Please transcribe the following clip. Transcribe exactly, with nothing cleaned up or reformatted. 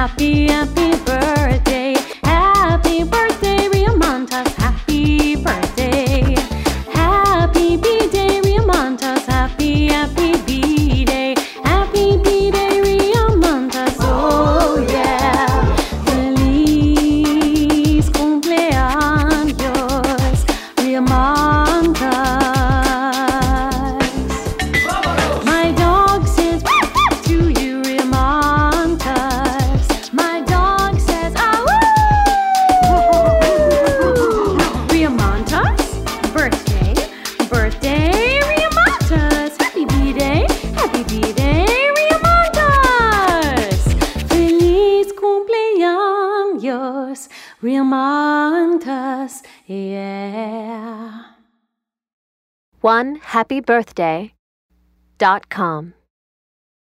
Happy, happy birthday. Happy birthday, Riamontas. Happy birthday. Happy B-Day, Riamontas. Happy, happy B-Day. Happy B-Day, Riamontas. Oh yeah. Feliz cumpleaños, Riamontas. My dog says to you, Riamontas. My dog says, ah woo! Riamontas, birthday, birthday, Riamontas. Happy B-Day, happy B-Day, Riamontas. Feliz cumpleaños, Riamontas, yeah. one happy birthday dot com